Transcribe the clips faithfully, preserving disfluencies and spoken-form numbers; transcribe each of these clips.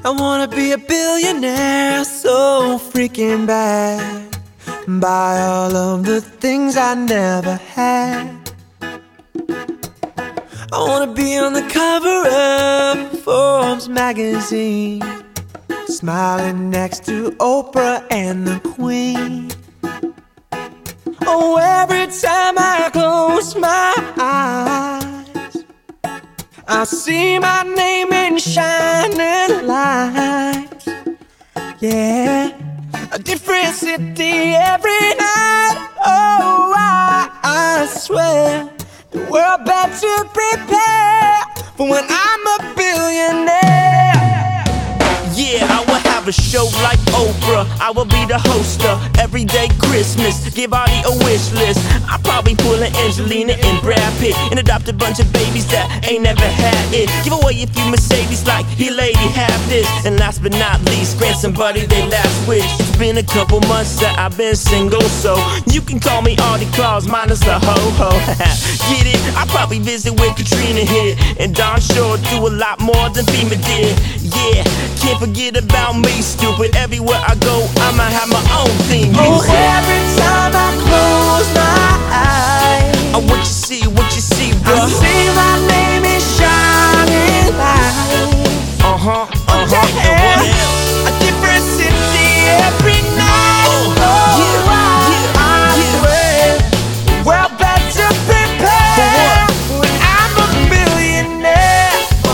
I wanna be a billionaire so freaking bad. Buy all of the things I never had. I wanna be on the cover of Forbes magazine, smiling next to Oprah and the Queen. Oh, every time I close my eyes, I see my name in shining lights. Yeah, a different city every night. Oh, I, I swear the world better prepare for when I'm a billionaire. Yeah, I will have a show like Oprah. I will be the host of Everyday Christmas. Give Audie a wish list. I'll probably pull an Angelina and Brad Pitt and adopt a bunch of babies that ain't never had it. Give away a few Mercedes like, here lady, have this. And last but not least, grant somebody their last wish. It's been a couple months that I've been single, so you can call me Audie Claus minus the ho-ho. Get it? I'll probably visit where Katrina hit, and Don Shore do a lot more than FEMA did. Yeah, can't forget about me, stupid. Everywhere I go, I'ma have my own theme music. Oh, every time I close my eyes, oh, what you see, what you see, bro? I see my name is shining lights. Uh-huh, uh-huh, yeah. and what else? A different city every night. Oh, oh yeah, I, yeah, I yeah. swear, well, better prepare when I'm a billionaire.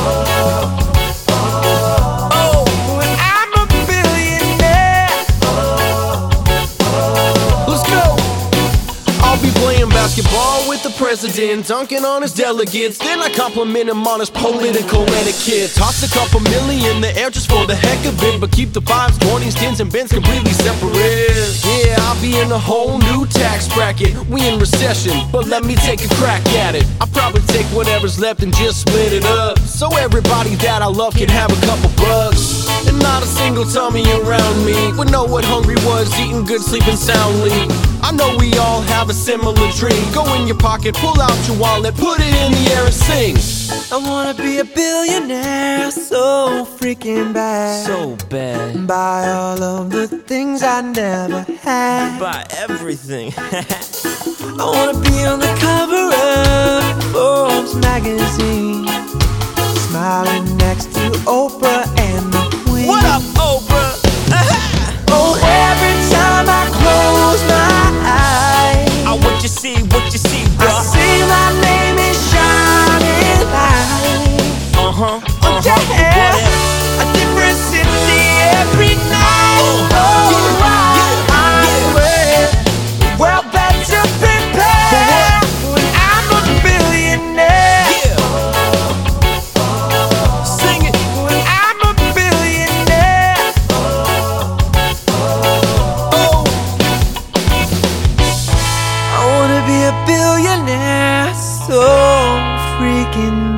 Basketball with the president, dunking on his delegates. Then I compliment him on his political etiquette. Toss a couple million in the air just for the heck of it, but keep the fives, twenties, tens, and bends completely separate. Yeah, I'll be in a whole new tax bracket. We in recession, but let me take a crack at it. I'll probably take whatever's left and just split it up, so everybody that I love can have a couple bucks. And not a single tummy around me would know what hungry was, eating good, sleeping soundly. I know we all have a similar dream. Go in your pocket, pull out your wallet, put it in the air and sing. I wanna be a billionaire so freaking bad. So bad. Buy all of the things I never had. Buy everything. I wanna be on the cover of Forbes magazine, smiling next to Oprah and the Queen. What up, Oprah? Oh, every time I close my eyes, oh, what you see, what you see, bro? I see my name is shining lights. Uh-huh, uh-huh, yeah. what else? A different city every night. Oh, oh yeah, I, yeah, I yeah. swear, well, better prepare when I'm a billionaire. Yeah. Sing it. When I'm a billionaire. Oh. I wanna be a billionaire so freaking